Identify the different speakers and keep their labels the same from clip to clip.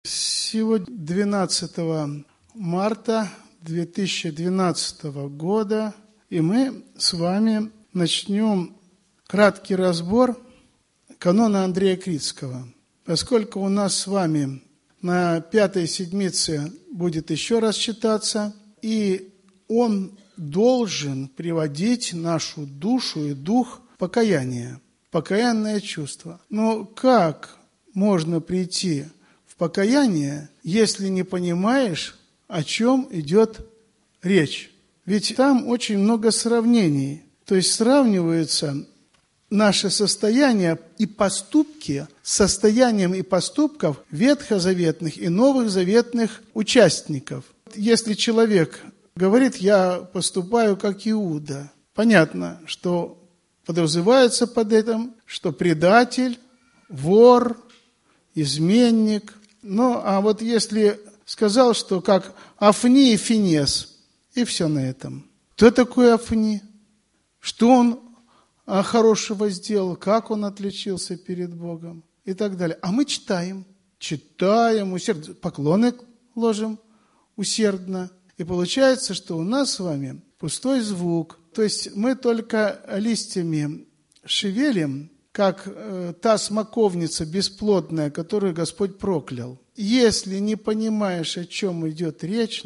Speaker 1: Сегодня 12 марта 2012 года, и мы с вами начнем краткий разбор канона Андрея Критского. Поскольку у нас с вами на 5-й седмице будет еще раз читаться, и он должен приводить нашу душу и дух в покаяние, покаянное чувство. Но как можно прийти в покаяние, если не понимаешь, о чем идет речь? Ведь там очень много сравнений. То есть сравниваются наше состояние и поступки с состоянием и поступков ветхозаветных и новозаветных участников. Если человек говорит: «Я поступаю как Иуда», понятно, что подразумевается под этим, что предатель, вор, изменник. Ну, а вот если сказал, что как Афни и Финес, и все на этом. Кто такой Афни? Что он хорошего сделал? Как он отличился перед Богом? И так далее. А мы читаем усердно, поклоны ложим усердно. И получается, что у нас с вами пустой звук. То есть мы только листьями шевелим, как та смоковница бесплодная, которую Господь проклял. Если не понимаешь, о чем идет речь,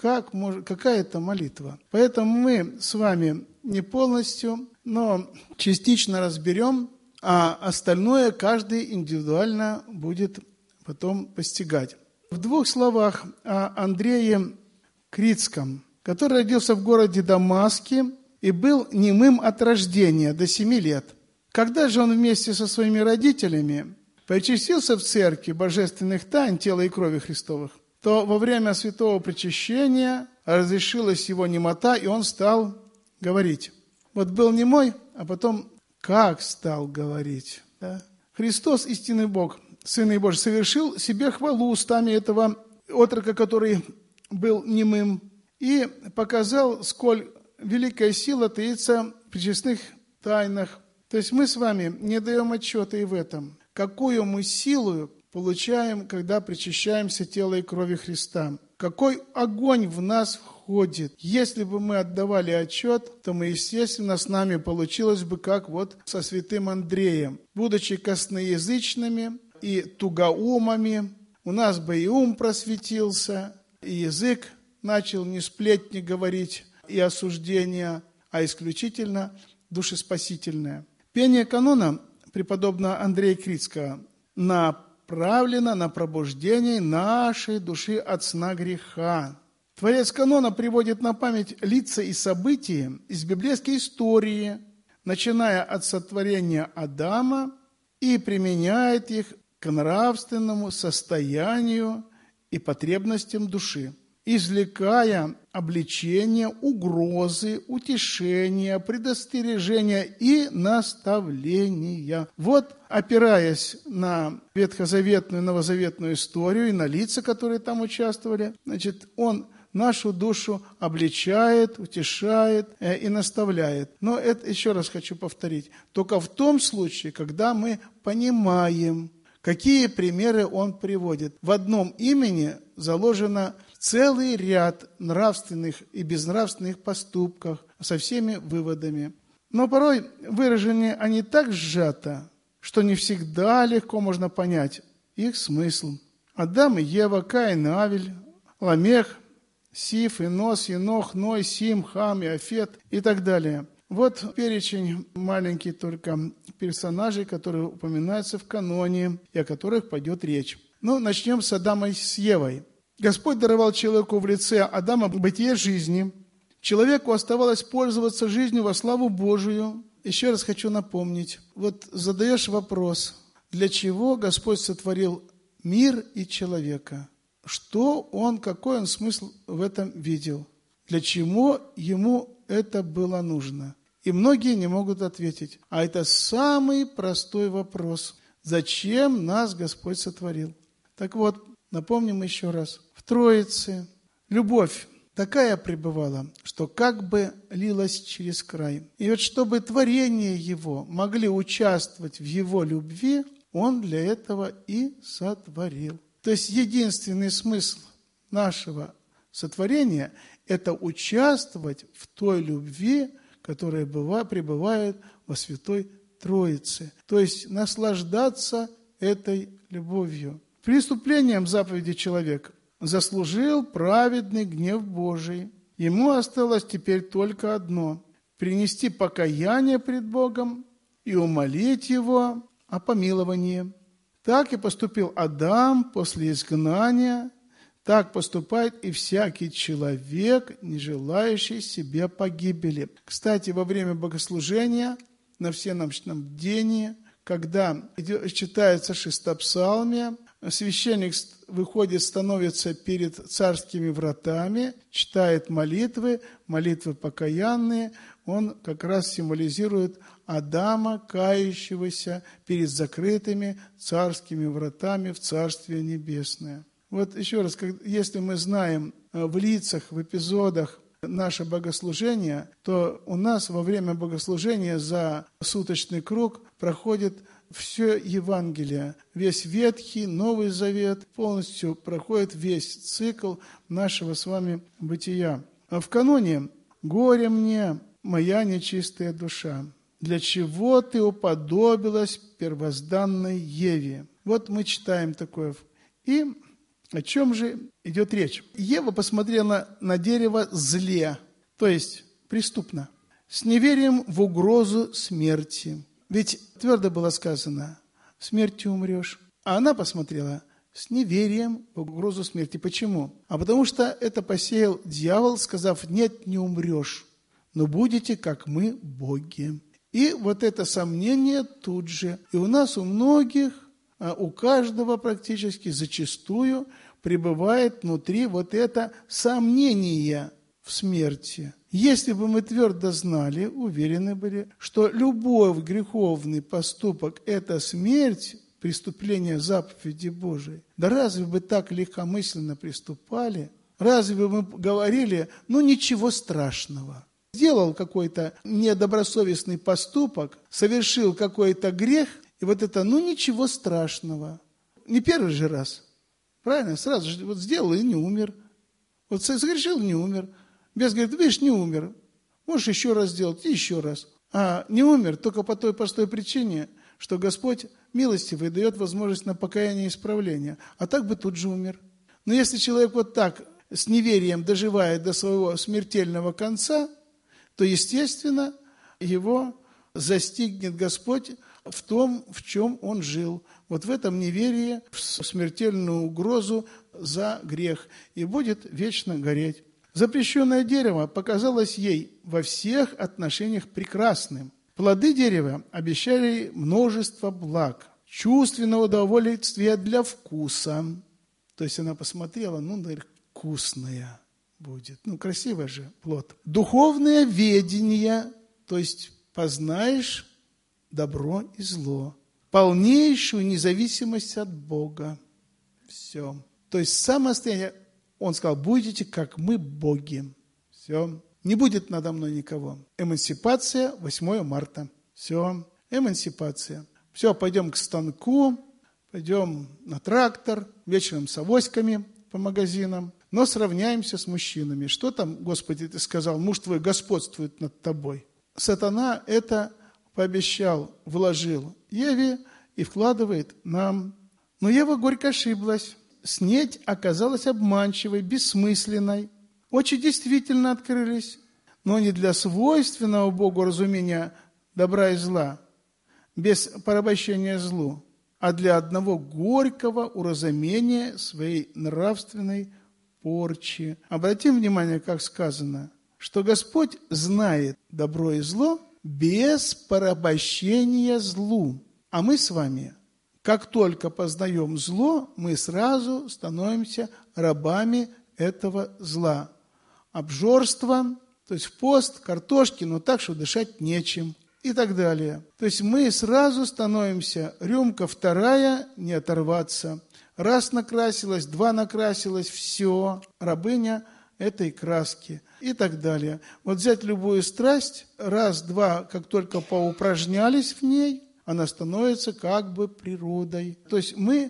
Speaker 1: какая это молитва? Поэтому мы с вами не полностью, но частично разберем, а остальное каждый индивидуально будет потом постигать. В 2 словах о Андрее Критском, который родился в городе Дамаске и был немым от рождения до 7 лет. Когда же он вместе со своими родителями причастился в церкви божественных тайн тела и крови Христовых, то во время святого причащения разрешилась его немота, и он стал говорить. Вот был немой, а потом как стал говорить. Да? Христос, истинный Бог, Сын и Божий, совершил себе хвалу устами этого отрока, который был немым, и показал, сколь великая сила таится в причестных тайнах. То есть мы с вами не даем отчета и в этом. Какую мы силу получаем, когда причащаемся тела и крови Христа? Какой огонь в нас входит? Если бы мы отдавали отчет, то мы, естественно, с нами получилось бы, как вот со святым Андреем. Будучи косноязычными и тугоумами, у нас бы и ум просветился, и язык начал не сплетни говорить и осуждения, а исключительно душеспасительное. Пение канона преподобного Андрея Критского направлено на пробуждение нашей души от сна греха. Творец канона приводит на память лица и события из библейской истории, начиная от сотворения Адама, и применяет их к нравственному состоянию и потребностям души, извлекая обличения, угрозы, утешения, предостережения и наставления. Вот, опираясь на ветхозаветную и новозаветную историю и на лица, которые там участвовали, значит, он нашу душу обличает, утешает и наставляет. Но это, еще раз хочу повторить, только в том случае, когда мы понимаем, какие примеры он приводит. В одном имени заложено целый ряд нравственных и безнравственных поступков со всеми выводами. Но порой выражения они так сжато, что не всегда легко можно понять их смысл. Адам и Ева, Каин и Авель, Ламех, Сиф, Инос, Енох, Ной, Сим, Хам, Иафет и так далее. Вот перечень маленький только персонажей, которые упоминаются в каноне и о которых пойдет речь. Ну, начнем с Адама и с Евой. Господь даровал человеку в лице Адама бытие жизни. Человеку оставалось пользоваться жизнью во славу Божию. Еще раз хочу напомнить. Вот задаешь вопрос, для чего Господь сотворил мир и человека? Какой он смысл в этом видел? Для чего ему это было нужно? И многие не могут ответить. А это самый простой вопрос. Зачем нас Господь сотворил? Так вот, напомним еще раз. В Троице любовь такая пребывала, что как бы лилась через край. И вот чтобы творения Его могли участвовать в Его любви, Он для этого и сотворил. То есть единственный смысл нашего сотворения – это участвовать в той любви, которая пребывает во Святой Троице. То есть наслаждаться этой любовью. Преступлением заповеди человек заслужил праведный гнев Божий. Ему осталось теперь только одно – принести покаяние пред Богом и умолить Его о помиловании. Так и поступил Адам после изгнания, так поступает и всякий человек, не желающий себе погибели. Кстати, во время богослужения на всеночном бдении, когда читается шестопсалмие, священник выходит, становится перед царскими вратами, читает молитвы покаянные. Он как раз символизирует Адама, кающегося перед закрытыми царскими вратами в Царствие Небесное. Вот еще раз, если мы знаем в лицах, в эпизодах наше богослужение, то у нас во время богослужения за суточный круг проходит все Евангелие, весь Ветхий, Новый Завет, полностью проходит весь цикл нашего с вами бытия. А в каноне «Горе мне, моя нечистая душа, для чего ты уподобилась первозданной Еве?» Вот мы читаем такое. И о чем же идет речь? Ева посмотрела на дерево зле, то есть преступно, с неверием в угрозу смерти. Ведь твердо было сказано: смертью умрешь. А она посмотрела с неверием в угрозу смерти. Почему? А потому что это посеял дьявол, сказав: нет, не умрешь, но будете, как мы, боги. И вот это сомнение тут же. И у нас, у многих, у каждого практически, зачастую пребывает внутри вот это сомнение в смерти. Если бы мы твердо знали, уверены были, что любой греховный поступок – это смерть, преступление заповеди Божией, да разве бы так легкомысленно приступали? Разве бы мы говорили: ну ничего страшного? Сделал какой-то недобросовестный поступок, совершил какой-то грех, и вот это: ну ничего страшного. Не первый же раз. Правильно? Сразу же вот сделал и не умер. Вот согрешил, не умер. Бес говорит: видишь, не умер. Можешь еще раз сделать, и еще раз. А не умер только по той простой причине, что Господь милостивый дает возможность на покаяние и исправление. А так бы тут же умер. Но если человек вот так с неверием доживает до своего смертельного конца, то, естественно, его застигнет Господь в том, в чем он жил. Вот в этом неверии, в смертельную угрозу за грех. И будет вечно гореть. Запрещенное дерево показалось ей во всех отношениях прекрасным. Плоды дерева обещали множество благ, чувственного удовольствия для вкуса. То есть она посмотрела: ну, наверное, вкусное будет. Ну, красивый же плод. Духовное ведение, то есть познаешь добро и зло. Полнейшую независимость от Бога. Все. То есть самостоятельно. Он сказал: будете, как мы, боги. Все. Не будет надо мной никого. Эмансипация, 8 марта. Все. Эмансипация. Все, пойдем к станку, пойдем на трактор, вечером с авоськами по магазинам, но сравняемся с мужчинами. Что там, Господи, ты сказал, муж твой господствует над тобой. Сатана это пообещал, вложил Еве и вкладывает нам. Но Ева горько ошиблась. Снеть оказалась обманчивой, бессмысленной. Очи действительно открылись, но не для свойственного Богу разумения добра и зла, без порабощения злу, а для одного горького уразумения своей нравственной порчи. Обратим внимание, как сказано, что Господь знает добро и зло без порабощения злу. А мы с вами, как только познаем зло, мы сразу становимся рабами этого зла. Обжорство, то есть пост, картошки, но так, что дышать нечем и так далее. То есть мы сразу становимся, рюмка вторая, не оторваться. Раз накрасилась, два накрасилась, все, рабыня этой краски и так далее. Вот взять любую страсть, раз-два, как только поупражнялись в ней, она становится как бы природой. То есть мы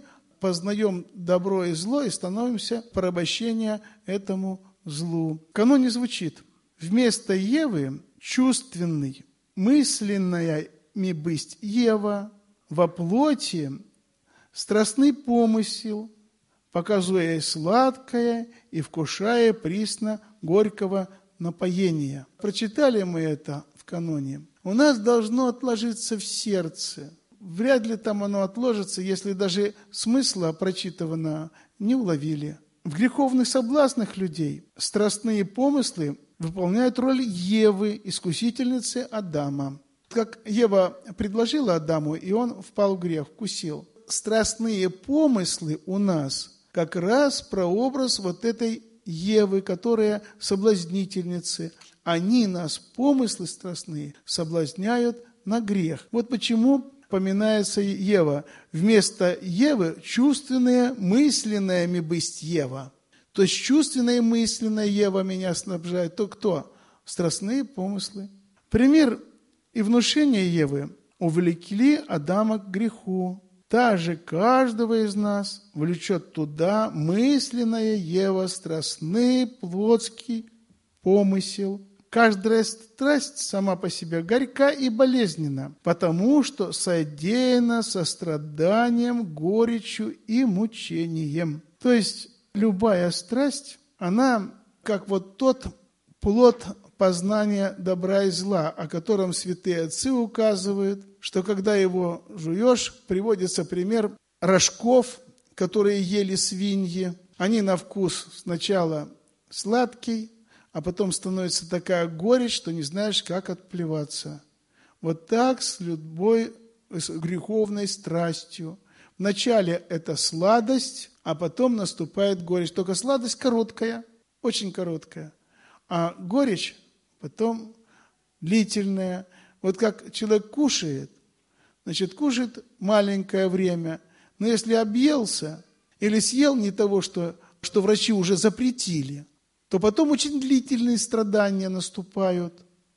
Speaker 1: познаем добро и зло и становимся порабощения этому злу. В каноне звучит: вместо Евы чувственный, мысленная бысть Ева, во плоти страстный помысел, показуя сладкое и вкушая присно горького напоения. Прочитали мы это в каноне. У нас должно отложиться в сердце. Вряд ли там оно отложится, если даже смысла прочитанного не уловили. В греховных соблазнах людей страстные помыслы выполняют роль Евы, искусительницы Адама. Как Ева предложила Адаму, и он впал в грех, вкусил. Страстные помыслы у нас как раз прообраз вот этой Евы, которая соблазнительницы. Они нас, помыслы страстные, соблазняют на грех. Вот почему упоминается Ева. Вместо Евы чувственная, мысленная бысть Ева. То есть чувственная и мысленная Ева меня снабжает. То кто? Страстные помыслы. Пример и внушение Евы увлекли Адама к греху. Также каждого из нас влечет туда мысленная Ева, страстный, плотский помысел. Каждая страсть сама по себе горька и болезненна, потому что содеяна состраданием, горечью и мучением. То есть любая страсть, она как вот тот плод познания добра и зла, о котором святые отцы указывают, что когда его жуешь, приводится пример рожков, которые ели свиньи. Они на вкус сначала сладкий, а потом становится такая горечь, что не знаешь, как отплеваться. Вот так с любой с греховной страстью. Вначале это сладость, а потом наступает горечь. Только сладость короткая, очень короткая, а горечь потом длительная. Вот как человек кушает, значит, кушает маленькое время, но если объелся или съел не того, что врачи уже запретили, то потом очень длительные страдания наступают.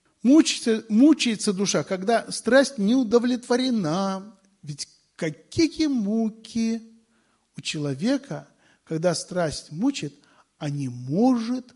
Speaker 1: Мучается душа, когда страсть не удовлетворена. Ведь какие муки у человека, когда страсть мучит, а не может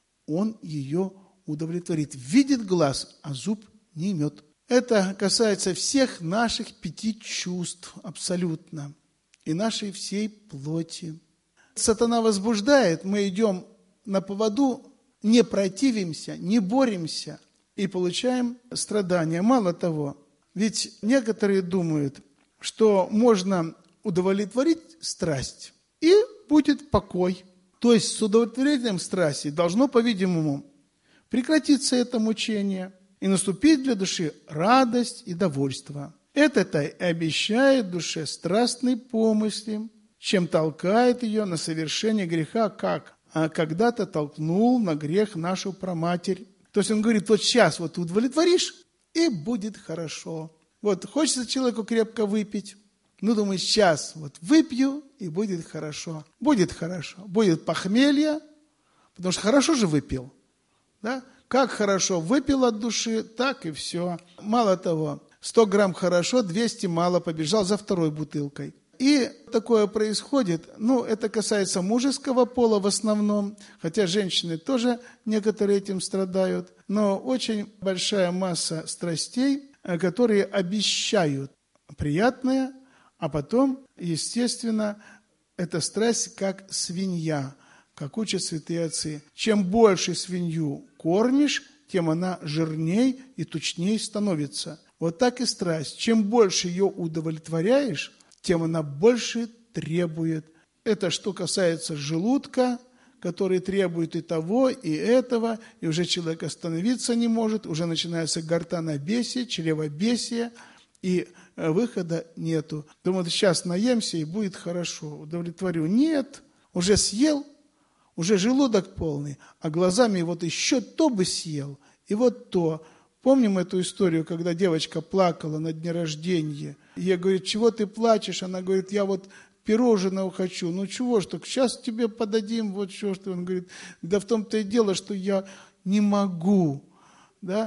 Speaker 1: он ее удовлетворить. Видит глаз, а зуб не имет. Это касается всех наших 5 чувств абсолютно. И нашей всей плоти. Сатана возбуждает, мы идем на поводу, не противимся, не боремся и получаем страдания. Мало того, ведь некоторые думают, что можно удовлетворить страсть и будет покой. То есть с удовлетворением страсти должно, по-видимому, прекратиться это мучение и наступить для души радость и довольство. Это-то и обещает душе страстный помыслы, чем толкает ее на совершение греха, как когда-то толкнул на грех нашу праматерь. То есть он говорит, вот сейчас вот удовлетворишь, и будет хорошо. Вот хочется человеку крепко выпить, ну, думаю, сейчас вот выпью, и будет хорошо. Будет хорошо. Будет похмелье, потому что хорошо же выпил. Да? Как хорошо выпил от души, так и все. Мало того, 100 грамм хорошо, 200 мало, побежал за второй бутылкой. И такое происходит, это касается мужеского пола в основном, хотя женщины тоже некоторые этим страдают, но очень большая масса страстей, которые обещают приятное, а потом, естественно, эта страсть как свинья, как учат святые отцы. Чем больше свинью кормишь, тем она жирней и тучней становится. Вот так и страсть. Чем больше ее удовлетворяешь, тем она больше требует. Это что касается желудка, который требует и того, и этого, и уже человек остановиться не может, уже начинается гортанобесие, чревобесие, и выхода нету. Думаю, сейчас наемся, и будет хорошо, удовлетворю. Нет, уже съел, уже желудок полный, а глазами вот еще то бы съел, и вот то. Помним эту историю, когда девочка плакала на дне рождения. Я говорю, чего ты плачешь? Она говорит, я вот пирожного хочу. Ну чего ж так, сейчас тебе подадим, вот что. Он говорит, да в том-то и дело, что я не могу. Да?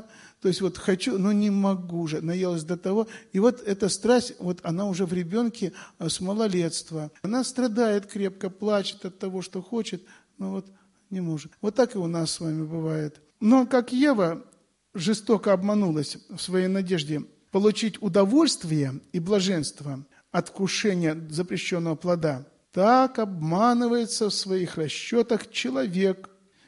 Speaker 1: То есть вот хочу, но не могу же, наелась до того. И вот эта страсть, вот она уже в ребенке с малолетства. Она страдает крепко, плачет от того, что хочет, но вот не может. Вот так и у нас с вами бывает. Но как Ева жестоко обманулась в своей надежде получить удовольствие и блаженство от вкушения запрещенного плода, так обманывается в своих расчетах человек,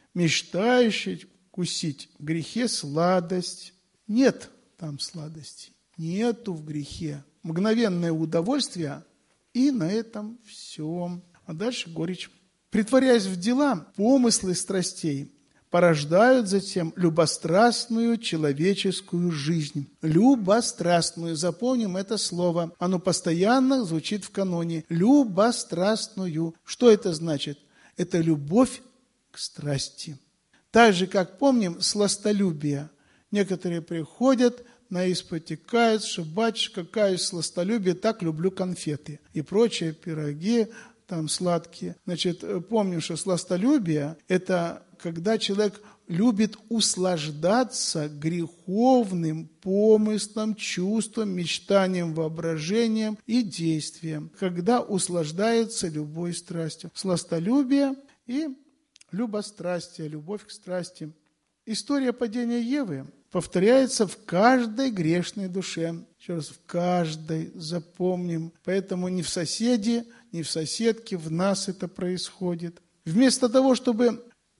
Speaker 1: мечтающий вкусить в грехе сладость. Нет там сладости, нету в грехе. Мгновенное удовольствие, и на этом все. А дальше горечь. Притворяясь в дела, помыслы страстей порождают затем любострастную человеческую жизнь. Любострастную. Запомним это слово. Оно постоянно звучит в каноне. Любострастную. Что это значит? Это любовь к страсти. Так же, как помним, сластолюбие. Некоторые приходят на исповедь, каются, что батюшка, каюсь в сластолюбие, так люблю конфеты и прочие пироги, там сладкие. Значит, помним, что сластолюбие – это когда человек любит услаждаться греховным помыслом, чувством, мечтанием, воображением и действием. Когда услаждается любой страстью. Сластолюбие и любострастие, любовь к страсти. История падения Евы повторяется в каждой грешной душе. Еще раз, в каждой, запомним. Поэтому ни в соседе, ни в соседке, в нас это происходит. Вместо того, чтобы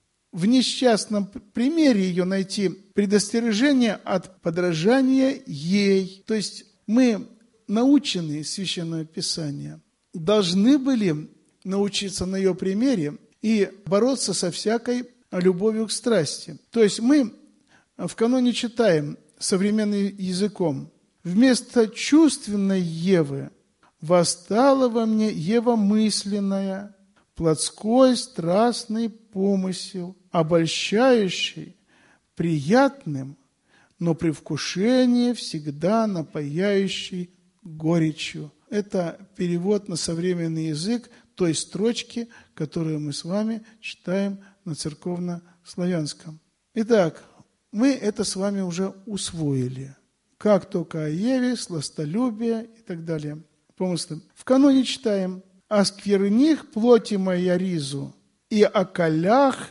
Speaker 1: в несчастном примере ее найти предостережение от подражания ей. То есть мы, наученные Священного Писания, должны были научиться на ее примере и бороться со всякой любовью к страсти. То есть мы в каноне читаем современным языком: вместо чувственной Евы восстала во мне Ева мысленная, плотской страстный помысел, обольщающий приятным, но при вкушении всегда напояющий горечью. Это перевод на современный язык той строчки, которую мы с вами читаем на церковно-славянском. Итак, мы это с вами уже усвоили. Как только о Еве, сластолюбие и так далее. Помыслы. В каноне читаем: «Оскверних плоти моя ризу, и околях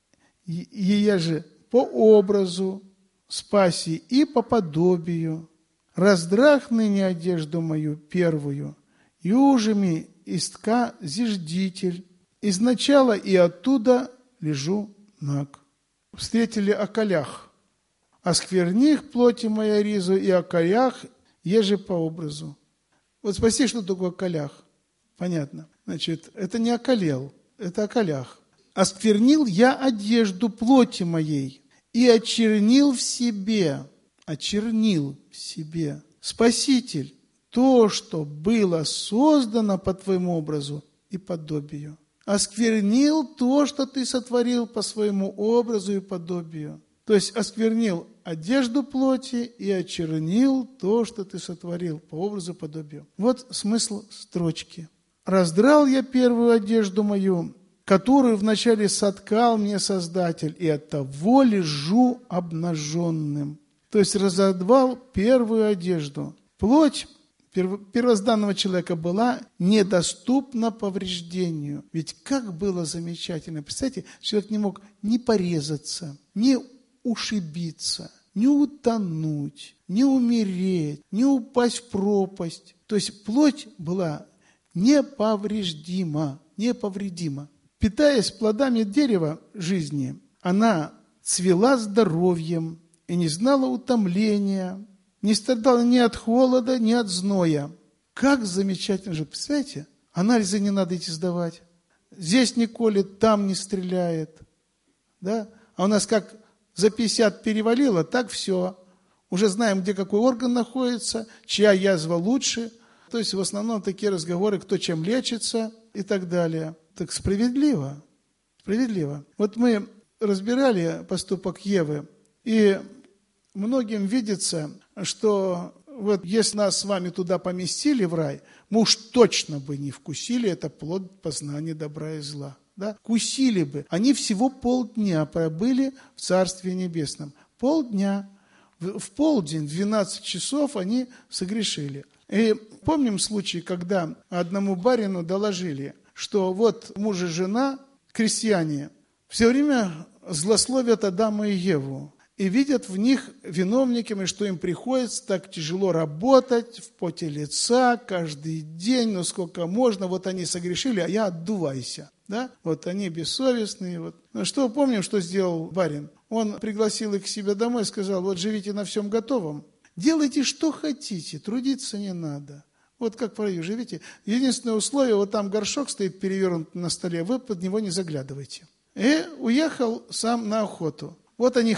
Speaker 1: ее же по образу, спаси и по подобию. Раздрах ныне одежду мою первую, южами истка зиждитель, изначала и оттуда лежу наг». Встретили околях. «Оскверних плоти моя ризу, и околях еже по образу». Вот спроси, что такое околях. Понятно. Значит, это не околел, это околях. «Осквернил я одежду плоти моей и очернил в себе». Очернил в себе. Спаситель, то, что было создано по твоему образу и подобию. Осквернил то, что ты сотворил по своему образу и подобию. То есть осквернил одежду плоти и очернил то, что ты сотворил по образу и подобию. Вот смысл строчки. «Раздрал я первую одежду мою, которую вначале соткал мне Создатель, и оттого лежу обнаженным». То есть разорвал первую одежду. Плоть первозданного человека была недоступна повреждению. Ведь как было замечательно. Представьте, человек не мог ни порезаться, ни ушибиться, ни утонуть, ни умереть, ни упасть в пропасть. То есть плоть была неповредима. Питаясь плодами дерева жизни, она цвела здоровьем и не знала утомления, не страдала ни от холода, ни от зноя. Как замечательно же, представляете? Анализы не надо идти сдавать. Здесь не колет, там не стреляет. Да? А у нас как за 50 перевалило, так все. Уже знаем, где какой орган находится, чья язва лучше. То есть в основном такие разговоры, кто чем лечится и так далее. Так справедливо. Справедливо. Вот мы разбирали поступок Евы, и многим видится, что вот если нас с вами туда поместили в рай, мы уж точно бы не вкусили это плод познания добра и зла. Да? Вкусили бы. Они всего полдня пробыли в Царстве Небесном. Полдня. В полдень, в 12 часов они согрешили. И помним случай, когда одному барину доложили, что вот муж и жена, крестьяне, все время злословят Адама и Еву. И видят в них виновниками, что им приходится так тяжело работать, в поте лица, каждый день, ну сколько можно, вот они согрешили, а я отдувайся. Да? Вот они бессовестные. Вот. Ну, что помним, что сделал барин? Он пригласил их к себе домой и сказал, вот живите на всем готовом, делайте, что хотите, трудиться не надо. Вот как в раю живите. Единственное условие, вот там горшок стоит перевернут на столе, вы под него не заглядывайте. И уехал сам на охоту. Вот они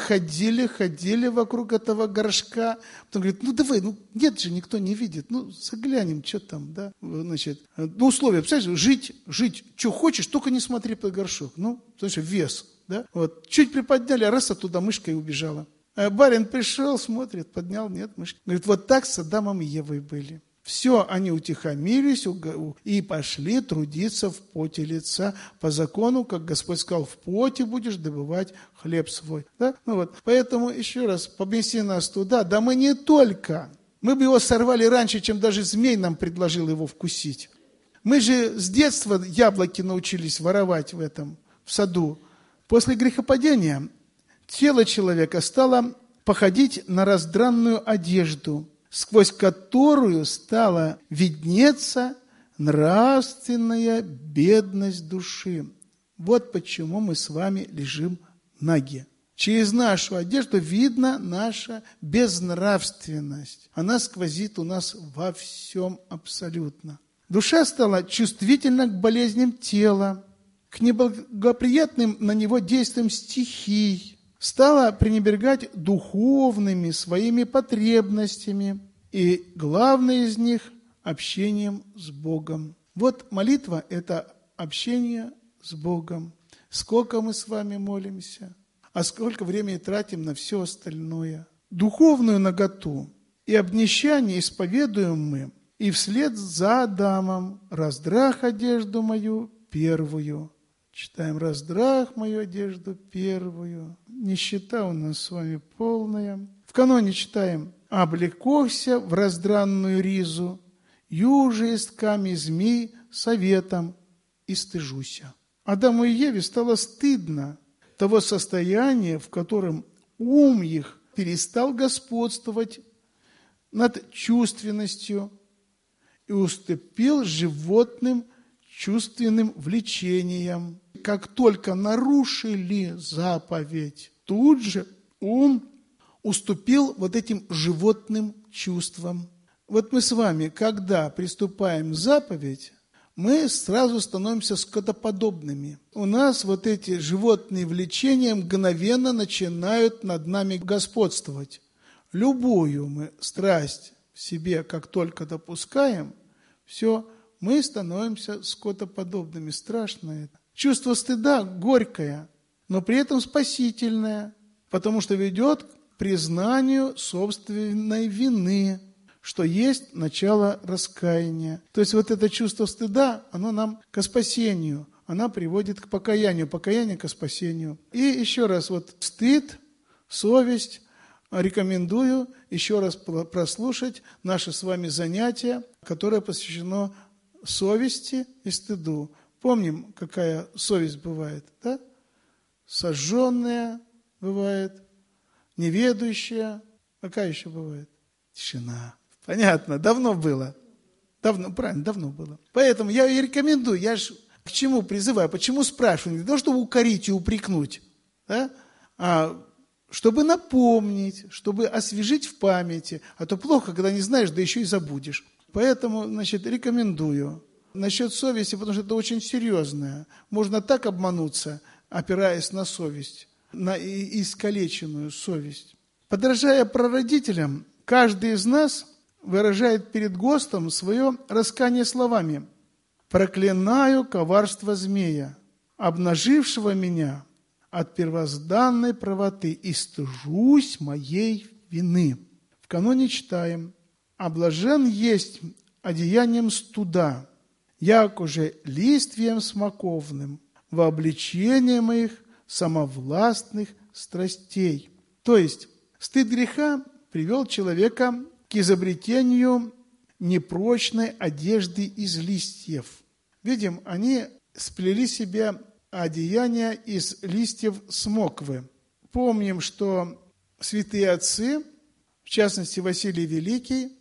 Speaker 1: ходили вокруг этого горшка. Потом говорит, ну давай, ну нет же, никто не видит. Ну заглянем, что там, да. Значит, ну условия, представляешь, жить, что хочешь, только не смотри под горшок. Ну, слушай, вес, да. Вот, чуть приподняли, а раз оттуда мышка и убежала. А барин пришел, смотрит, поднял, нет мышки. Говорит, вот так с Адамом и Евой были. Все, они утихомирились и пошли трудиться в поте лица по закону, как Господь сказал, в поте будешь добывать хлеб свой. Да? Ну вот. Поэтому еще раз, помести нас туда, да мы не только, мы бы его сорвали раньше, чем даже змей нам предложил его вкусить. Мы же с детства яблоки научились воровать в саду. После грехопадения тело человека стало походить на раздранную одежду, сквозь которую стала виднеться нравственная бедность души. Вот почему мы с вами лежим наги. Через нашу одежду видна наша безнравственность. Она сквозит у нас во всем абсолютно. Душа стала чувствительна к болезням тела, к неблагоприятным на него действиям стихий, стала пренебрегать духовными своими потребностями, и главное из них – общением с Богом. Вот молитва – это общение с Богом. Сколько мы с вами молимся, а сколько времени тратим на все остальное. Духовную наготу и обнищание исповедуем мы, и вслед за Адамом раздрах одежду мою первую. Читаем, раздрах мою одежду первую. Нищета у нас с вами полная. В каноне читаем, облекохся в раздранную ризу, юже исками змей советом и стыжуся. Адаму и Еве стало стыдно того состояния, в котором ум их перестал господствовать над чувственностью и уступил животным чувственным влечениям. Как только нарушили заповедь, тут же ум уступил вот этим животным чувствам. Вот мы с вами, когда приступаем к заповедь, мы сразу становимся скотоподобными. У нас вот эти животные влечения мгновенно начинают над нами господствовать. Любую мы страсть в себе, как только допускаем, все, мы становимся скотоподобными. Страшно это. Чувство стыда горькое, но при этом спасительное, потому что ведет к признанию собственной вины, что есть начало раскаяния. То есть вот это чувство стыда, оно нам к спасению, оно приводит к покаянию, покаяние к спасению. И еще раз, вот стыд, совесть, рекомендую еще раз прослушать наше с вами занятие, которое посвящено совести и стыду. Помним, какая совесть бывает, да? Сожженная бывает, неведущая. Какая еще бывает? Тишина. Понятно, давно было. Давно было. Поэтому я и рекомендую, я же к чему призываю, почему спрашиваю? Не то, чтобы укорить и упрекнуть, да? А чтобы напомнить, чтобы освежить в памяти. А то плохо, когда не знаешь, да еще и забудешь. Поэтому, рекомендую. Насчет совести, потому что это очень серьезное. Можно так обмануться, опираясь на совесть, на искалеченную совесть. Подражая прародителям, каждый из нас выражает перед Господом свое раскаяние словами: «Проклинаю коварство змея, обнажившего меня от первозданной правоты, и стыжусь моей вины». В каноне читаем: «А блажен есть одеянием студа, як уже листвием смоковным, во обличении моих самовластных страстей». То есть стыд греха привел человека к изобретению непрочной одежды из листьев. Видим, они сплели себе одеяния из листьев смоквы. Помним, что святые отцы, в частности Василий Великий,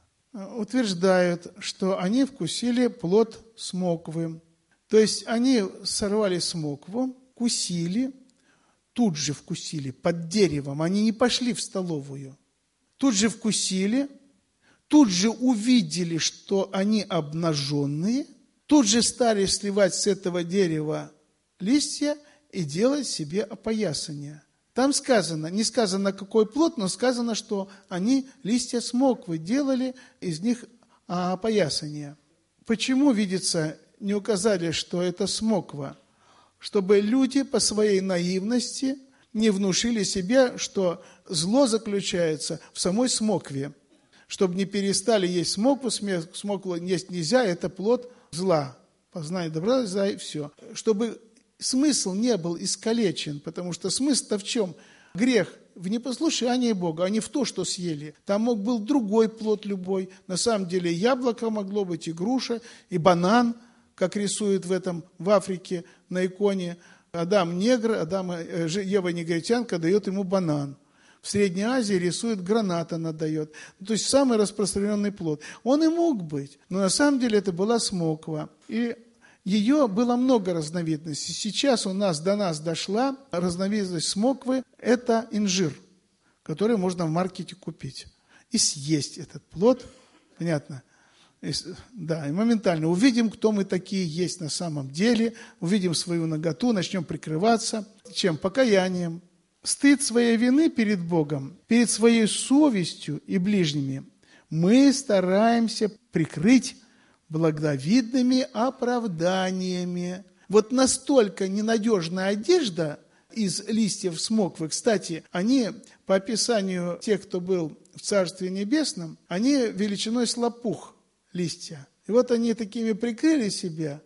Speaker 1: утверждают, что они вкусили плод смоквы. То есть они сорвали смокву, кусили, тут же вкусили под деревом. Они не пошли в столовую. Тут же вкусили, тут же увидели, что они обнаженные, тут же стали сливать с этого дерева листья и делать себе опоясание. Там сказано, не сказано какой плод, но сказано, что они листья смоквы делали, из них опоясание. Почему, видится, не указали, что это смоква? Чтобы люди по своей наивности не внушили себе, что зло заключается в самой смокве. Чтобы не перестали есть смокву, смокву есть нельзя, это плод зла. Познание добра, зла и все. Чтобы смысл не был искалечен, потому что смысл-то в чем? Грех в непослушании Бога, а не в то, что съели. Там мог был другой плод любой. На самом деле яблоко могло быть, и груша, и банан, как рисуют в Африке на иконе. Адам негр, Ева негритянка дает ему банан. В Средней Азии рисует гранат, она дает. То есть самый распространенный плод. Он и мог быть, но на самом деле это была смоква. И ее было много разновидностей. Сейчас до нас дошла разновидность смоквы – это инжир, который можно в маркете купить. И съесть этот плод, понятно? И моментально увидим, кто мы такие есть на самом деле, увидим свою наготу, начнем прикрываться. Чем? Покаянием. Стыд своей вины перед Богом, перед своей совестью и ближними мы стараемся прикрыть благовидными оправданиями. Вот настолько ненадежная одежда из листьев смоквы. Кстати, они, по описанию тех, кто был в Царстве Небесном, они величиной с лопух листья. И вот они такими прикрыли себя,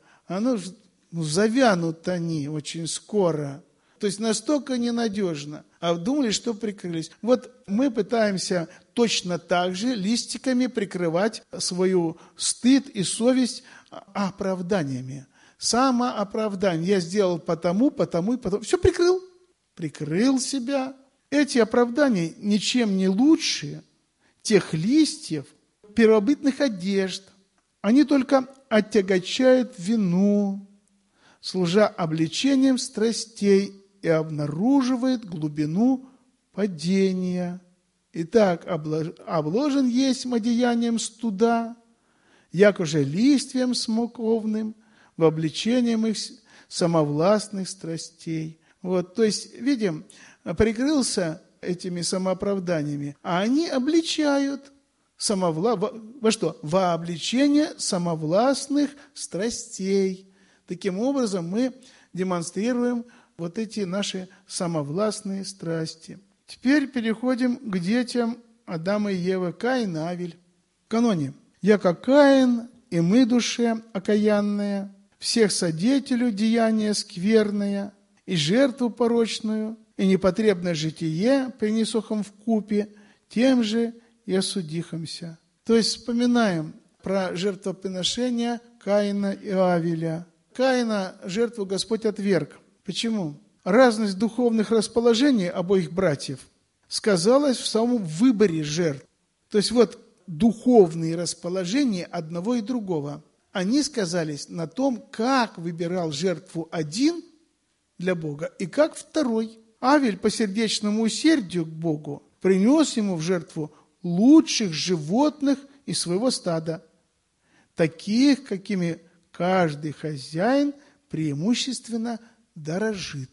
Speaker 1: завянут они очень скоро. То есть настолько ненадежно. А думали, что прикрылись. Вот мы пытаемся точно так же листиками прикрывать свою стыд и совесть оправданиями. Самооправдание. Я сделал потому. Все прикрыл. Прикрыл себя. Эти оправдания ничем не лучше тех листьев, первобытных одежд. Они только оттягочают вину, служа обличением страстей, и обнаруживает глубину падения. Итак, обложен есть одеянием стыда, якоже листвием смоковным, в обличением их самовластных страстей. То есть, видим, прикрылся этими самооправданиями, а они обличают во что? Во обличение самовластных страстей. Таким образом, мы демонстрируем вот эти наши самовластные страсти. Теперь переходим к детям Адама и Евы, Каин и Авель. В каноне. «Яко Каин, и мы душе окаянная, всех содетелю деяния скверное, и жертву порочную, и непотребное житие принесохом вкупе, тем же и осудихомся». То есть вспоминаем про жертвоприношения Каина и Авеля. Каина жертву Господь отверг. Почему? Разность духовных расположений обоих братьев сказалась в самом выборе жертв. То есть духовные расположения одного и другого, они сказались на том, как выбирал жертву один для Бога и как второй. Авель по сердечному усердию к Богу принес ему в жертву лучших животных из своего стада, таких, какими каждый хозяин преимущественно дорожит.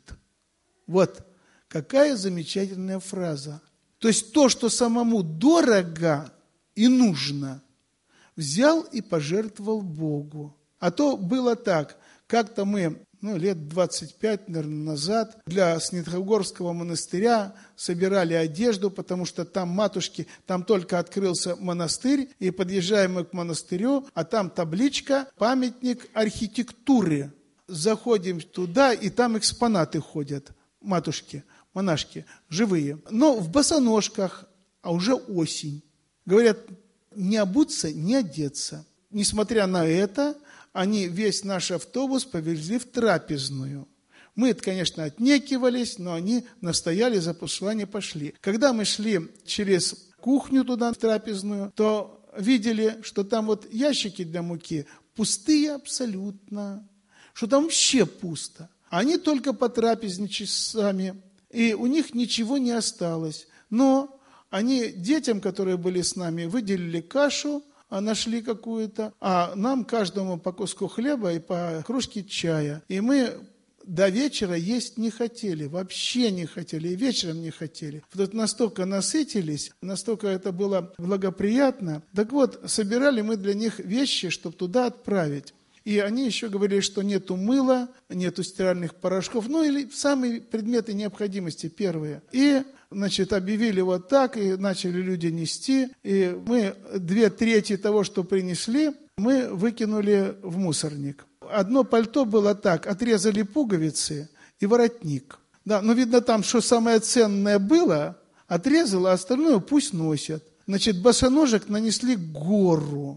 Speaker 1: Какая замечательная фраза. То есть то, что самому дорого и нужно, взял и пожертвовал Богу. А то было так, как-то мы, лет 25, наверное, назад, для Снитхогорского монастыря собирали одежду, потому что там матушки, там только открылся монастырь, и подъезжаем мы к монастырю, а там табличка «Памятник архитектуры». Заходим туда, и там экспонаты ходят, матушки, монашки, живые. Но в босоножках а уже осень. Говорят, не обуться, не одеться. Несмотря на это, они весь наш автобус повезли в трапезную. Мы, конечно, отнекивались, но они настояли, за послание пошли. Когда мы шли через кухню туда, в трапезную, то видели, что там вот ящики для муки пустые абсолютно, что там вообще пусто. Они только потрапезничали сами, и у них ничего не осталось. Но они детям, которые были с нами, выделили кашу, нашли какую-то, а нам каждому по куску хлеба и по кружке чая. И мы до вечера есть не хотели, вообще не хотели, и вечером не хотели. Вот настолько насытились, настолько это было благоприятно. Так вот, собирали мы для них вещи, чтобы туда отправить. И они еще говорили, что нету мыла, нету стиральных порошков, ну или самые предметы необходимости первые. И, значит, объявили вот так, и начали люди нести. И мы 2/3 того, что принесли, мы выкинули в мусорник. Одно пальто было так, отрезали пуговицы и воротник. Да, но видно там, что самое ценное было, отрезало, а остальное пусть носят. Значит, босоножек нанесли гору.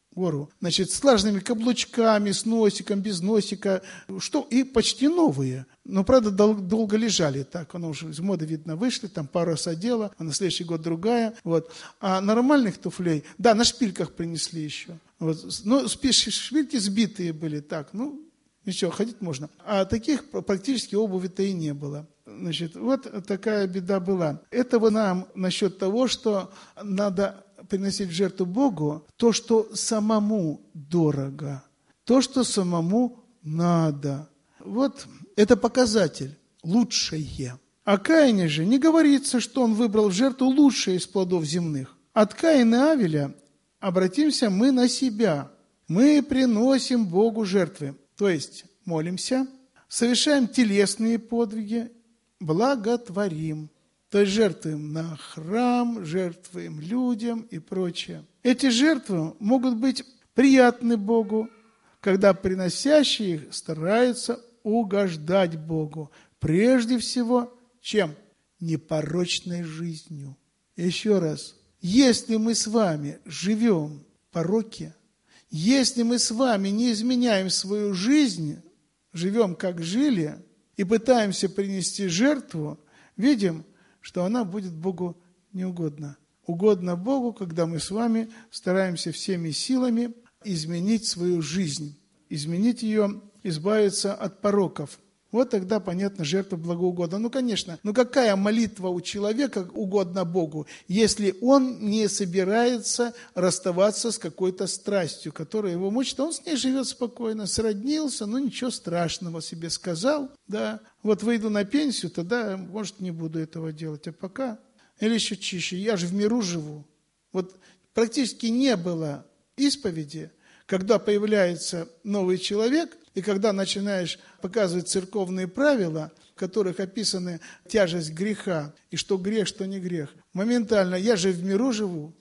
Speaker 1: Значит, с влажными каблучками, с носиком, без носика, что и почти новые. Но, правда, долго лежали так, оно уже из моды, видно, вышли, там пару раз одела, а на следующий год другая. Вот. А нормальных туфлей, да, на шпильках принесли еще. Вот. Но шпильки сбитые были так, ну, ничего, ходить можно. А таких практически обуви-то и не было. Значит, вот такая беда была. Это нам насчет того, что надо приносить в жертву Богу то, что самому дорого, то, что самому надо. Вот это показатель, лучшее. О Каине же не говорится, что он выбрал в жертву лучшее из плодов земных. От Каина и Авеля обратимся мы на себя. Мы приносим Богу жертвы, то есть молимся, совершаем телесные подвиги, благотворим. То есть жертвуем на храм, жертвуем людям и прочее. Эти жертвы могут быть приятны Богу, когда приносящие их стараются угождать Богу. Прежде всего, чем? Непорочной жизнью. Еще раз, если мы с вами живем в пороке, если мы с вами не изменяем свою жизнь, живем как жили и пытаемся принести жертву, видим, что она будет Богу неугодна. Угодно Богу, когда мы с вами стараемся всеми силами изменить свою жизнь, изменить ее, избавиться от пороков. Вот тогда, понятно, жертва благоугодна. Ну, конечно, какая молитва у человека угодна Богу, если он не собирается расставаться с какой-то страстью, которая его мучит, он с ней живет спокойно, сроднился, ничего страшного себе сказал, да, вот выйду на пенсию, тогда, может, не буду этого делать, а пока, или еще чище, я же в миру живу. Вот практически не было исповеди, когда появляется новый человек, и когда начинаешь показывать церковные правила, в которых описаны тяжесть греха, и что грех, что не грех, моментально, я же в миру живу,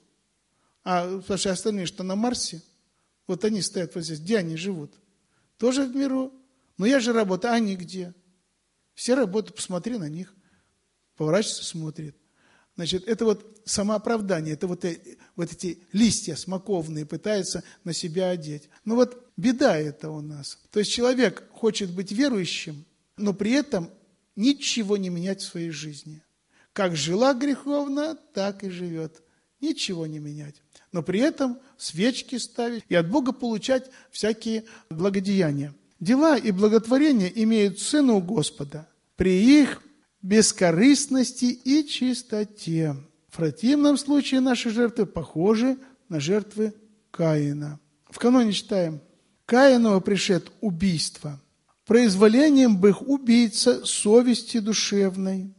Speaker 1: а потому что остальные, что на Марсе, вот они стоят вот здесь, где они живут? Тоже в миру, но я же работаю, а они где? Все работают, посмотри на них, поворачивается, смотрит. Значит, это вот самооправдание, это вот эти листья смоковные пытаются на себя одеть. Но вот беда это у нас. То есть человек хочет быть верующим, но при этом ничего не менять в своей жизни. Как жила греховно, так и живет. Ничего не менять. Но при этом свечки ставить и от Бога получать всякие благодеяния. Дела и благотворения имеют цену у Господа при их бескорыстности и чистоте. В противном случае наши жертвы похожи на жертвы Каина. В каноне читаем: «Каиново пришед убийство, произволением бых убийца совести душевной,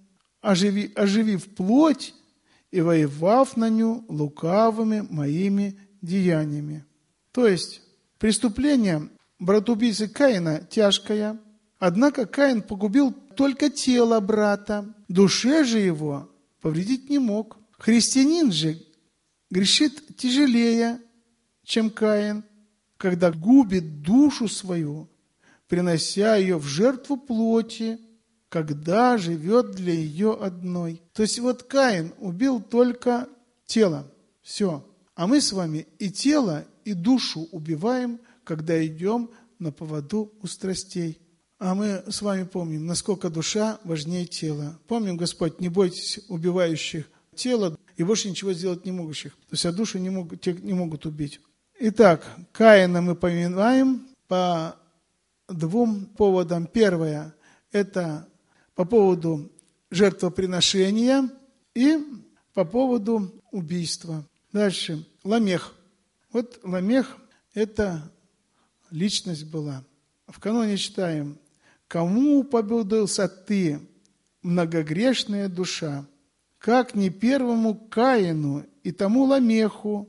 Speaker 1: оживив плоть и воевав на ню лукавыми моими деяниями». То есть преступление братоубийцы Каина тяжкое, однако Каин погубил только тело брата, душе же его повредить не мог. Христианин же грешит тяжелее, чем Каин, когда губит душу свою, принося ее в жертву плоти когда живет для ее одной. То есть вот Каин убил только тело. Все. А мы с вами и тело, и душу убиваем, когда идем на поводу у страстей. А мы с вами помним, насколько душа важнее тела. Помним, Господь, не бойтесь убивающих тело и больше ничего сделать не могущих. То есть, а душу не могут убить. Итак, Каина мы поминаем по двум поводам. Первое – это по поводу жертвоприношения и по поводу убийства. Дальше. Ламех. Вот Ламех – это личность была. В каноне читаем: «Кому уподобился ты, многогрешная душа, как не первому Каину и тому Ламеху,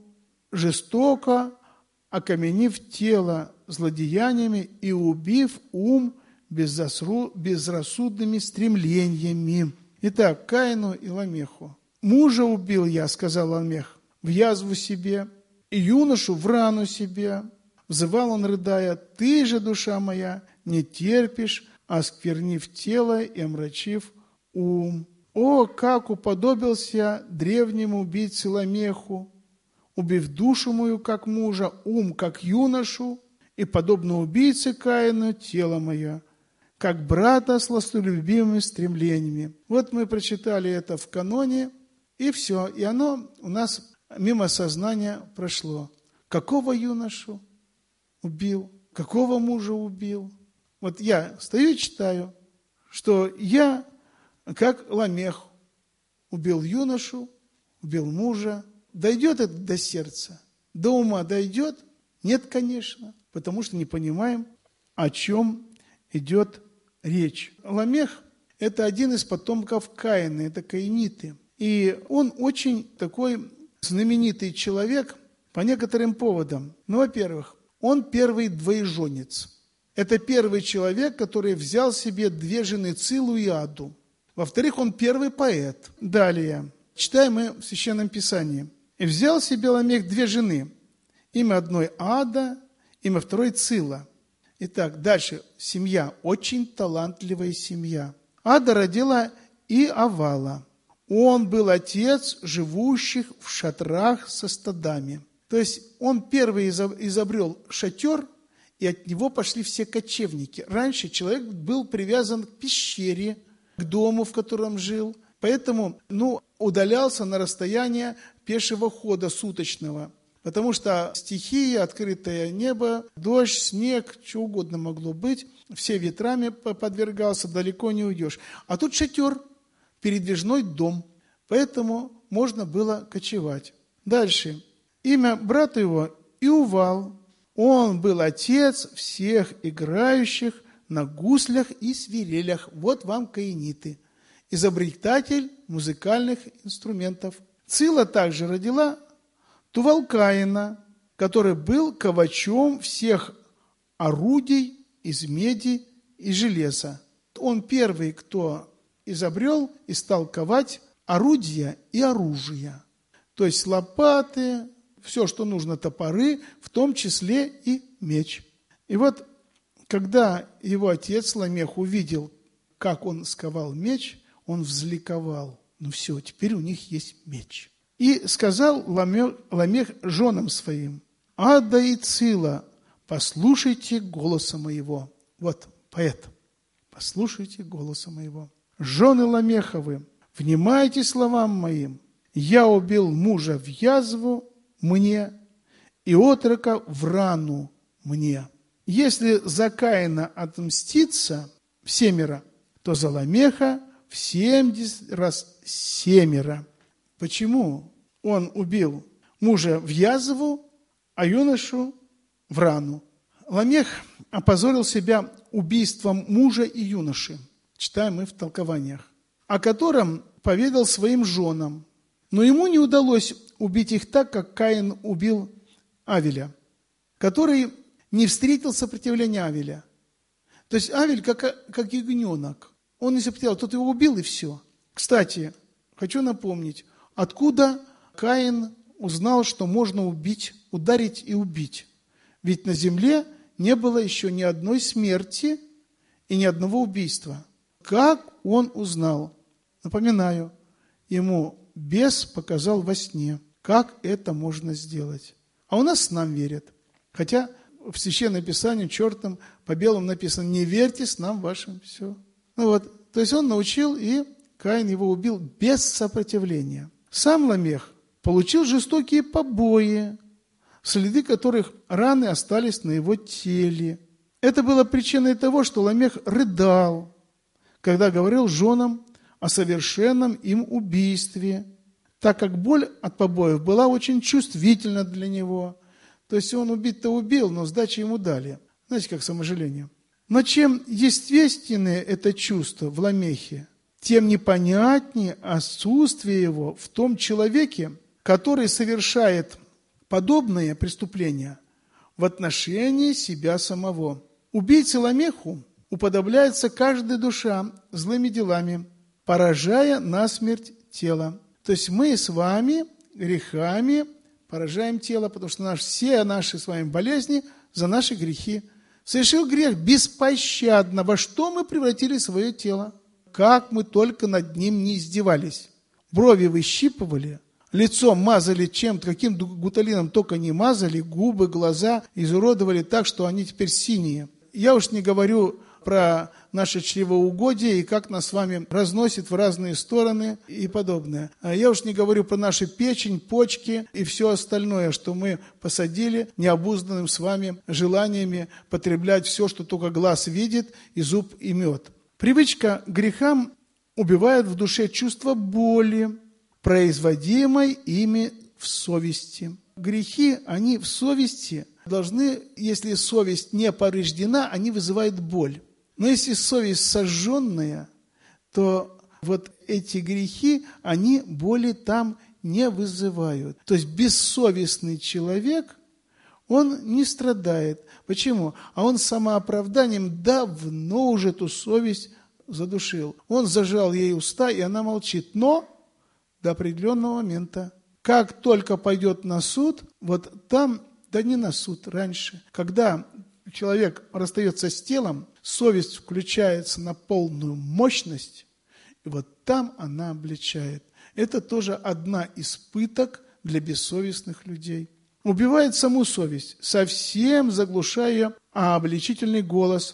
Speaker 1: жестоко окаменив тело злодеяниями и убив ум безрассудными стремлениями». Итак, Каину и Ламеху. «Мужа убил я, — сказал Ламех, — в язву себе, и юношу в рану себе. Взывал он, рыдая: ты же, душа моя, не терпишь, осквернив тело и омрачив ум. О, как уподобился древнему убийце Ламеху, убив душу мою, как мужа, ум, как юношу, и, подобно убийце Каину, тело мое, как брата с сластолюбивыми стремлениями». Вот мы прочитали это в каноне, и все, и оно у нас мимо сознания прошло. Какого юношу убил? Какого мужа убил? Вот я стою и читаю, что я, как Ламех, убил юношу, убил мужа. Дойдет это до сердца? До ума дойдет? Нет, конечно, потому что не понимаем, о чем идет речь. Ламех – это один из потомков Каина, это каиниты. И он очень такой знаменитый человек по некоторым поводам. Ну, во-первых, он первый двоеженец. Это первый человек, который взял себе две жены, Цилу и Аду. Во-вторых, он первый поэт. Далее, читаем мы в Священном Писании. «И взял себе Ламех две жены, имя одной Ада, имя второй Цила». Итак, дальше, семья, очень талантливая семья. Ада родила Иавала. Он был отец живущих в шатрах со стадами. То есть он первый изобрел шатер, и от него пошли все кочевники. Раньше человек был привязан к пещере, к дому, в котором жил, поэтому удалялся на расстояние пешего хода суточного, потому что стихия, открытое небо, дождь, снег, что угодно могло быть, все ветрами подвергался, далеко не уйдешь. А тут шатер, передвижной дом, поэтому можно было кочевать. Дальше. Имя брата его Иувал. Он был отец всех играющих на гуслях и свирелях. Вот вам каиниты. Изобретатель музыкальных инструментов. Цила также родила Тувал-Каина, который был ковачом всех орудий из меди и железа. Он первый, кто изобрел и стал ковать орудия и оружия. То есть лопаты, все, что нужно, топоры, в том числе и меч. И вот, когда его отец Ламех увидел, как он сковал меч, он взликовал. Ну все, теперь у них есть меч. И сказал Ламех женам своим: Ада и Цила, послушайте голоса моего. Вот поэт. Послушайте голоса моего. Жены Ламеховы, внимайте словам моим. Я убил мужа в язву мне и отрока в рану мне. Если за Каина отмститься в 7, то за Ламеха в 70 раз 7. Почему он убил мужа в язву, а юношу в рану? Ламех опозорил себя убийством мужа и юноши, читаем мы в толкованиях, о котором поведал своим женам. Но ему не удалось убить их так, как Каин убил Авеля, который не встретил сопротивления Авеля. То есть Авель как ягненок. Он не сопротивлялся, тот его убил и все. Кстати, хочу напомнить, откуда Каин узнал, что можно убить, ударить и убить. Ведь на земле не было еще ни одной смерти и ни одного убийства. Как он узнал? Напоминаю, ему бес показал во сне, как это можно сделать. А у нас снам верят. Хотя в Священном Писании черным по белому написано: не верьте снам вашим. Все. То есть он научил, и Каин его убил без сопротивления. Сам Ламех получил жестокие побои, следы которых раны остались на его теле. Это было причиной того, что Ламех рыдал, когда говорил женам о совершенном им убийстве, так как боль от побоев была очень чувствительна для него. То есть он убить-то убил, но сдачи ему дали. Знаете, как саможаление. Но чем естественнее это чувство в Ламехе, тем непонятнее отсутствие его в том человеке, который совершает подобные преступления в отношении себя самого. Убийце Ламеху уподобляется каждая душа злыми делами, поражая насмерть тело. То есть мы с вами грехами поражаем тело, потому что все наши с вами болезни за наши грехи. Совершил грех беспощадно. Во что мы превратили свое тело? Как мы только над ним не издевались. Брови выщипывали, лицо мазали чем-то, каким гуталином только не мазали, губы, глаза изуродовали так, что они теперь синие. Я уж не говорю про наше чревоугодие и как нас с вами разносит в разные стороны и подобное. Я уж не говорю про нашу печень, почки и все остальное, что мы посадили необузданным с вами желаниями потреблять все, что только глаз видит, и зуб имет. Привычка к грехам убивает в душе чувство боли, производимой ими в совести. Грехи, они в совести должны, если совесть не повреждена, они вызывают боль. Но если совесть сожженная, то вот эти грехи, они боли там не вызывают. То есть бессовестный человек, он не страдает. Почему? А он самооправданием давно уже эту совесть задушил. Он зажал ей уста, и она молчит. Но до определенного момента. Как только пойдет на суд, вот там, да не на суд, раньше, когда человек расстается с телом, совесть включается на полную мощность, и вот там она обличает. Это тоже одна из пыток для бессовестных людей. Убивает саму совесть, совсем заглушая обличительный голос,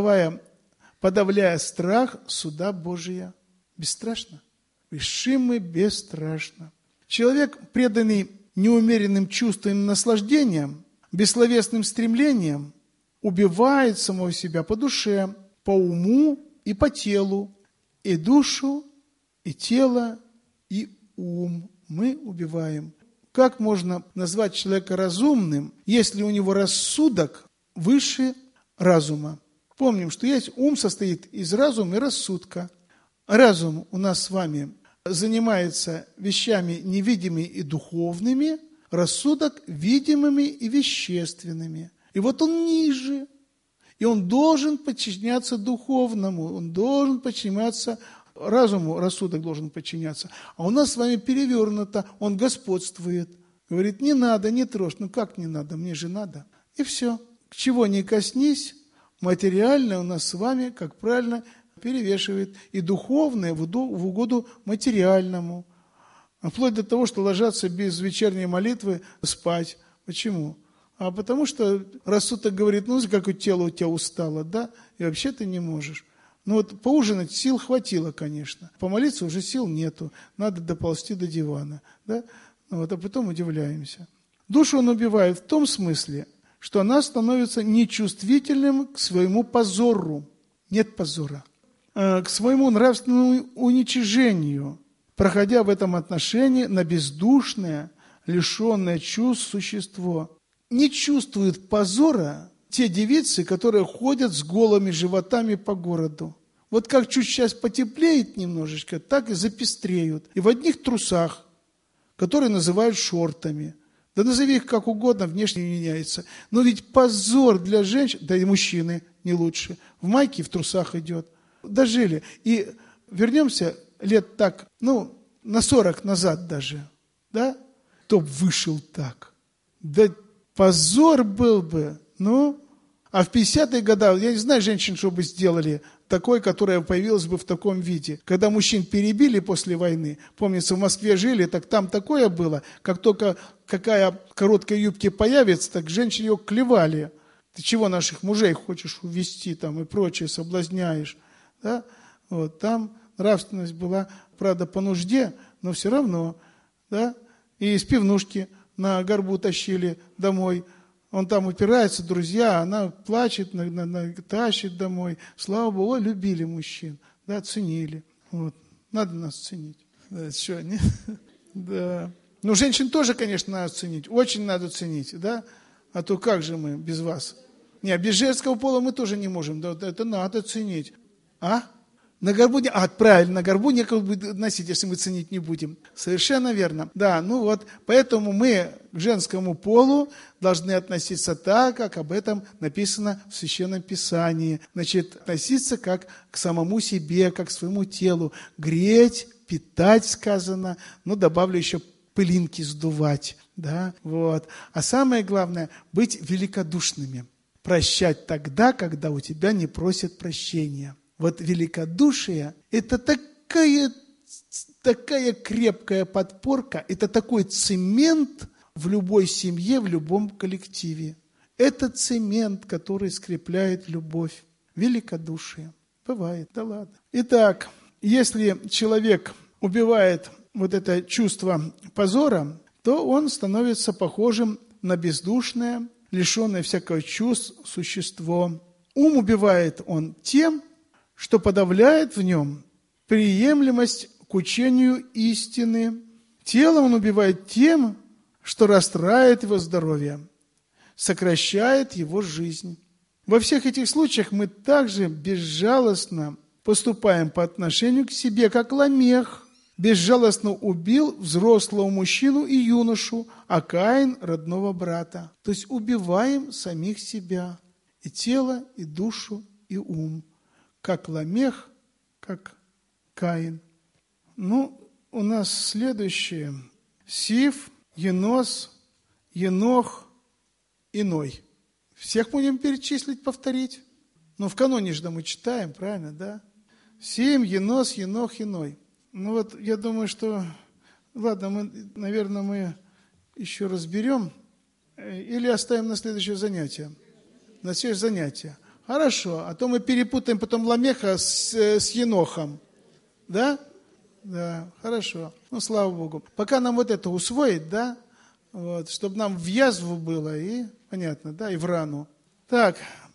Speaker 1: подавляя страх суда Божия. Бесстрашно. Решимый бесстрашно. Человек, преданный неумеренным чувствам и наслаждениям, бессловесным стремлениям, убивает самого себя по душе, по уму и по телу. И душу, и тело, и ум мы убиваем. Как можно назвать человека разумным, если у него рассудок выше разума? Помним, что есть ум состоит из разума и рассудка. Разум у нас с вами занимается вещами невидимыми и духовными, рассудок видимыми и вещественными. И вот он ниже, и он должен подчиняться духовному, он должен подчиняться разуму, рассудок должен подчиняться. А у нас с вами перевернуто, он господствует. Говорит, не надо, не трожь. Ну как не надо, мне же надо. И все. К чего не коснись, материальное у нас с вами, как правильно, перевешивает. И духовное в угоду материальному. Вплоть до того, что ложатся без вечерней молитвы спать. Почему? А потому что рассудок говорит, ну, как тело у тебя устало, да, и вообще ты не можешь. Ну вот поужинать сил хватило, конечно. Помолиться уже сил нету. Надо доползти до дивана. Да? Ну вот, а потом удивляемся. Душу он убивает в том смысле, что она становится нечувствительным к своему позору. Нет позора. К своему нравственному уничижению, проходя в этом отношении на бездушное, лишенное чувств существо. Не чувствуют позора те девицы, которые ходят с голыми животами по городу. Вот как чуть сейчас потеплеет немножечко, так и запестреют. И в одних трусах, которые называют шортами. Да назови их как угодно, внешне не меняется. Но ведь позор для женщин, да и мужчины не лучше. В майке и в трусах идет. Дожили. И вернемся лет так, на 40 назад даже. Да? Кто б вышел так? Да позор был бы. А в 50-е годы, я не знаю женщин, что бы сделали, такой, которая появилась бы в таком виде. Когда мужчин перебили после войны, помнится, в Москве жили, так там такое было, как только какая короткая юбка появится, так женщины ее клевали. Ты чего наших мужей хочешь увести там и прочее, соблазняешь? Да? Вот, там нравственность была, правда, по нужде, но все равно. Да? И из пивнушки на горбу тащили домой. Он там упирается, друзья, она плачет, тащит домой. Слава Богу, любили мужчин, да, ценили. Вот. Надо нас ценить. Да, что, нет? Да. Ну, женщин тоже, конечно, надо ценить. Очень надо ценить, да? А то как же мы без вас? Не, без женского пола мы тоже не можем. Да, это надо ценить. А? На горбу правильно, на горбу некого будет носить, если мы ценить не будем. Совершенно верно. Да, ну вот, поэтому мы к женскому полу должны относиться так, как об этом написано в Священном Писании. Значит, относиться как к самому себе, как к своему телу. Греть, питать сказано, ну, добавлю еще пылинки сдувать. Да, вот. А самое главное, быть великодушными. Прощать тогда, когда у тебя не просят прощения. Вот великодушие – это такая крепкая подпорка, это такой цемент в любой семье, в любом коллективе. Это цемент, который скрепляет любовь. Великодушие. Бывает, да ладно. Итак, если человек убивает вот это чувство позора, то он становится похожим на бездушное, лишенное всякого чувств существо. Ум убивает он тем, что подавляет в нем приемлемость к учению истины. Тело он убивает тем, что расстраивает его здоровье, сокращает его жизнь. Во всех этих случаях мы также безжалостно поступаем по отношению к себе, как Ламех безжалостно убил взрослого мужчину и юношу, а Каин – родного брата. То есть убиваем самих себя, и тело, и душу, и ум. Как Ламех, как Каин. Ну, у нас следующее. Сиф, Енос, Енох, Иной. Всех будем перечислить, повторить? Ну, в каноне же мы читаем, правильно, да? Сим, Енос, Енох, Иной. Ну вот, я думаю, что... Ладно, наверное, мы еще разберем. Или оставим на следующее занятие? На следующее занятие. Хорошо, а то мы перепутаем потом Ламеха с Енохом. Да? Да, хорошо. Ну, слава Богу. Пока нам вот это усвоить, да? Вот, чтобы нам в язву было и, понятно, да, и в рану. Так,